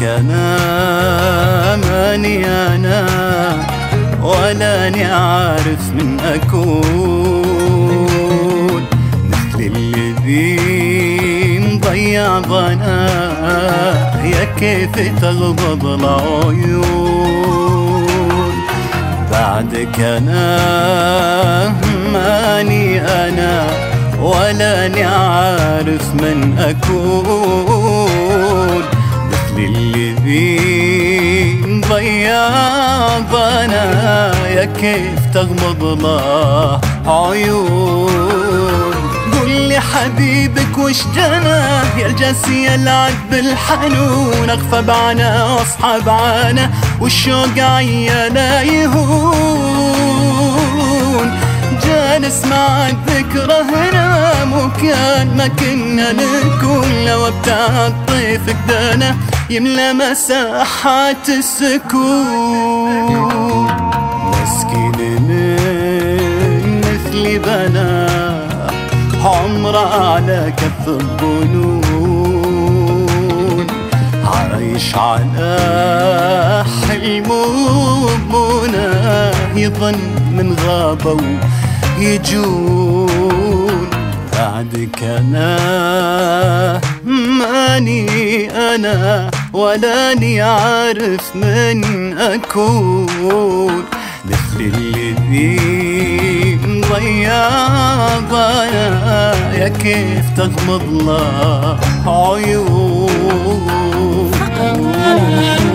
أنا ماني أنا ولاني عارف من أكون مثل الذي مضيع ظناه يا كيف تغضب العيون. بعدك أنا ماني أنا ولاني عارف من أكون مثل الذي مضيع ظنا يا كيف تغمض له عيون. قل لي حبيبك وش جناه يا الجاسي العد بالحنون، اغفى بعنا واصحى بعنا والشوق عيانا يهون. جالس مع الذكرى هنا مو كان ما كنا نكون، لو ابتعد طيفك دانا يملى مساحات السكون. مسكين من مثلي بنا عمره على كف الظنون، عايش على حلمه بمناه يظن من غابة يجون. بعدك أنا ماني أنا ولاني عارف من أكون مثل الذي مضيع ظنا يا كيف تغمض له عيون.